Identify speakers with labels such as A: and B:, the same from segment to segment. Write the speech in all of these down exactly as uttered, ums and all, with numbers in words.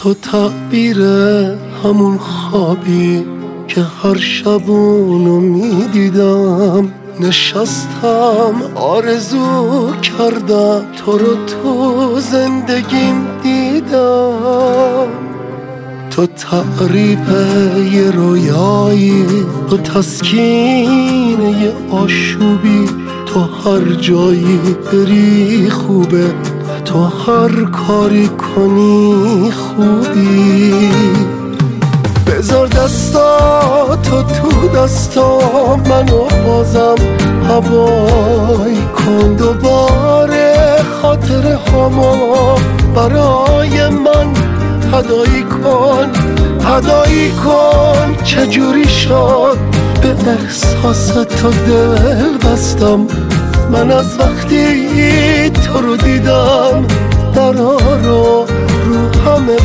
A: تو تعبیر همون خوابی که هر شبونو میدیدم، نشستم آرزو کردم تو رو تو زندگیم دیدم. تو تعریف یه رویایی، تو تسکین یه آشوبی، تو هر جایی بری خوبه، تو هر کاری کنی خوبی. بذار دستا تو تو دستا منو بازم هوای کن، دوباره خاطر هما برای من هدایی کن، هدایی کن. چجوری شد به احساس تو دل بستم، من از وقتی تو رو دیدم درا رو رو همه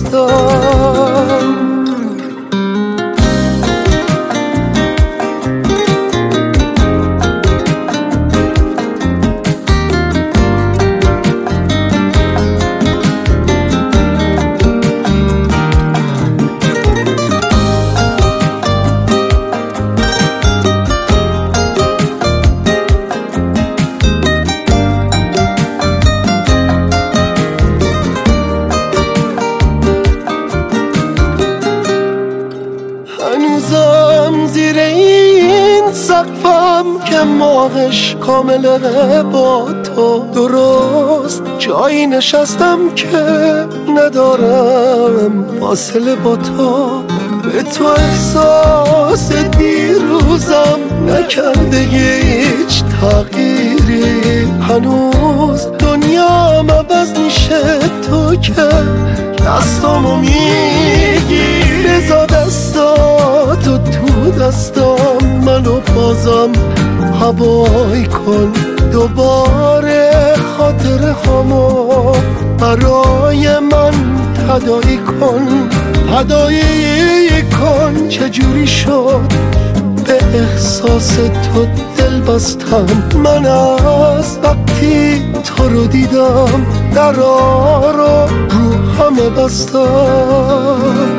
A: بستم. هنوزم زیر این سقفم که ماهش کامله با تو، درست جایی نشستم که ندارم فاصله با تو. به تو احساس دیروزم نکرده هیچ تغییری، هنوز دنیام عوض میشه تو که دستامو میگی. بذار دستا تو تو دستام منو بازم هوای کن، دوباره خاطر همو برای من هدایی کن، هدایی کن. چجوری شد به احساس تو دل بستم، من از وقتی تو رو دیدم درا رو رو همه بستم.